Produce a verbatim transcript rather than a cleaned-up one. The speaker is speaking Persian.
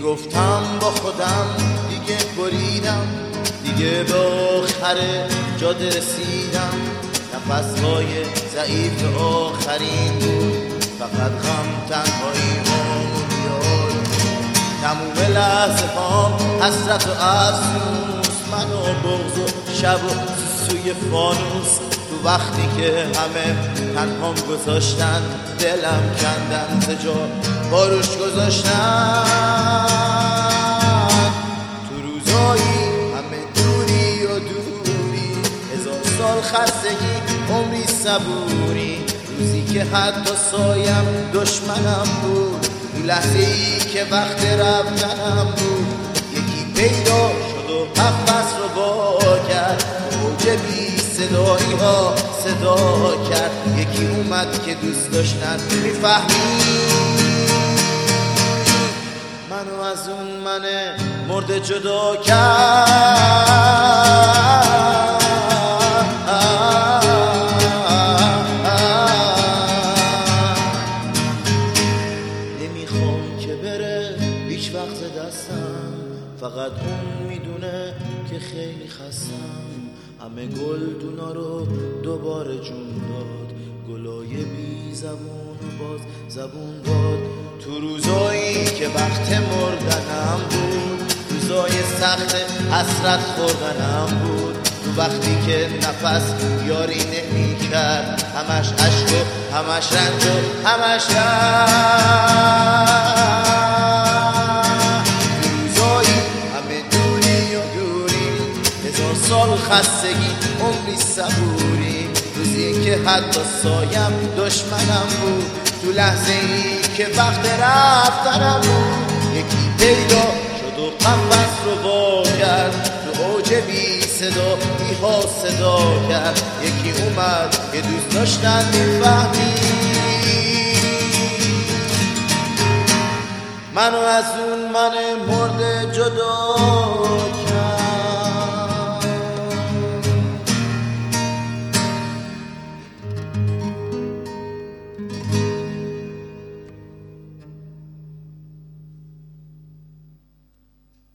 میگفتم با خودم دیگه بریدم، دیگه به آخر جاده رسیدم. نفسهای ضعیف آخرین بود، فقط غم تنهایی هامون یاد. تموم لحظه هام حسرت و افسوس، من و بغض و شب و سوی فانوس. تو وقتی که همه تنهام گذاشتن، دلم کندن زجا باروش گذاشتن. تو روزایی همه دوری و دوری، هزار سال خستگی عمری صبوری. روزی که حتی سایم دشمنم بود، تو لحظه ای که وقت رفتنم بود. یکی پیدا شد و نفس رو با کرد، موج بی صدایی ها صدا کرد. یکی اومد که دوست داشتن میفهمی منو از اون من مرده جدا کرد. نمیخوام که بره هیچ وقت دستم، فقط اون میدونه که خیلی خستم. همه گل دونا رو دوباره جون داد، گلای بی زبون و باز زبون داد. تو روزایی که وقت مردنم بود، روزای سخت حسرت خوردنم بود. تو وقتی که نفس یاری نمی کرد، همش عشق و همش رنج و همش رنج. روزایی همه دوری و دوری، هزار سال خستگی عمری صبوری. روزی که حتی سایم دشمنم بود، تو لحظه ای که وقت رفتنم بود. یکی پیدا شد و قفس رو وا کرد، تو اوج بی صدا ها صدا کرد. یکی اومد که دوست داشتن میفهمی منو از اون من مرده جدا